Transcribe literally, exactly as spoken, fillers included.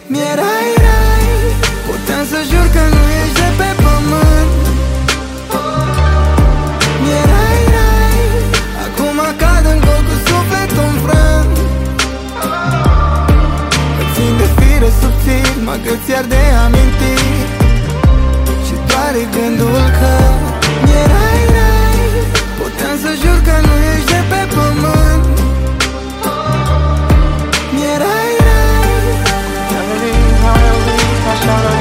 Mi-erai rai, puteam să jur că nu ești de pe pământ. Mi-erai rai, acum cad în gol cu sufletul înfrânt. Mă țin de fire subțiri, mă găți de amintiri și doare gândul că mi-erai rai, puteam să jur că nu ești de pe pământ. Mi-erai rai. Never leave, never leave, I shall